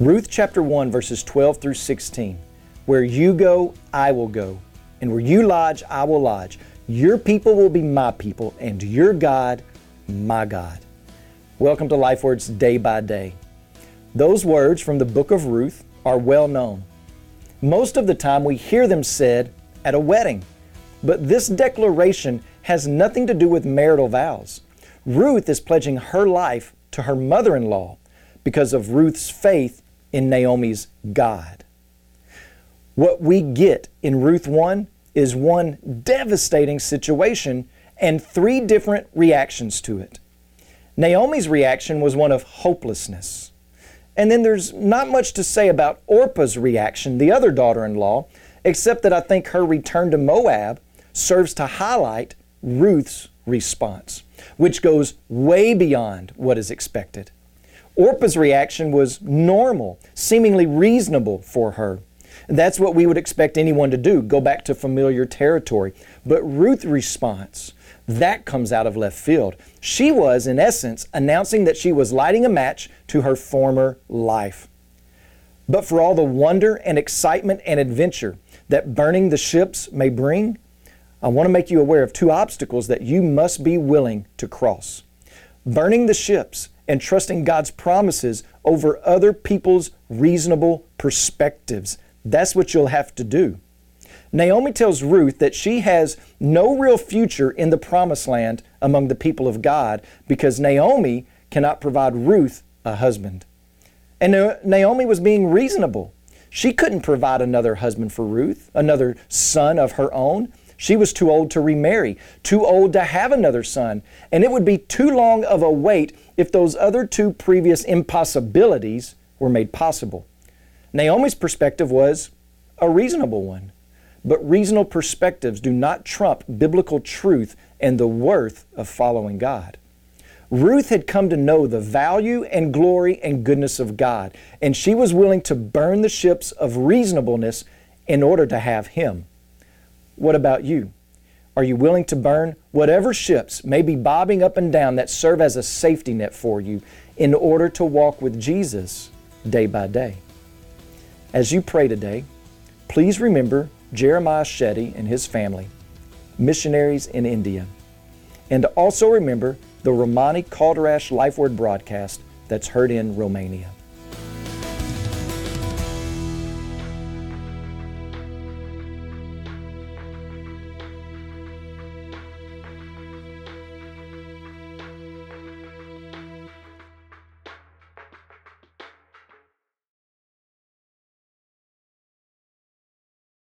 Ruth chapter 1 verses 12 through 16. Where you go, I will go, and where you lodge, I will lodge. Your people will be my people, and your God, my God. Welcome to Life Words Day by Day. Those words from the book of Ruth are well known. Most of the time we hear them said at a wedding, but this declaration has nothing to do with marital vows. Ruth is pledging her life to her mother-in-law because of Ruth's faith in Naomi's God. What we get in Ruth 1 is one devastating situation and three different reactions to it. Naomi's reaction was one of hopelessness. And then there's not much to say about Orpah's reaction, the other daughter-in-law, except that I think her return to Moab serves to highlight Ruth's response, which goes way beyond what is expected. Orpah's reaction was normal, seemingly reasonable for her. That's what we would expect anyone to do, go back to familiar territory. But Ruth's response, that comes out of left field. She was, in essence, announcing that she was lighting a match to her former life. But for all the wonder and excitement and adventure that burning the ships may bring, I want to make you aware of two obstacles that you must be willing to cross. Burning the ships and trusting God's promises over other people's reasonable perspectives. That's what you'll have to do. Naomi tells Ruth that she has no real future in the promised land among the people of God because Naomi cannot provide Ruth a husband. And Naomi was being reasonable. She couldn't provide another husband for Ruth, another son of her own. She was too old to remarry, too old to have another son, and it would be too long of a wait if those other two previous impossibilities were made possible. Naomi's perspective was a reasonable one, but reasonable perspectives do not trump biblical truth and the worth of following God. Ruth had come to know the value and glory and goodness of God, and she was willing to burn the ships of reasonableness in order to have Him. What about you? Are you willing to burn whatever ships may be bobbing up and down that serve as a safety net for you in order to walk with Jesus day by day? As you pray today, please remember Jeremiah Shetty and his family, missionaries in India. And also remember the Romani Calderash Life Word broadcast that's heard in Romania.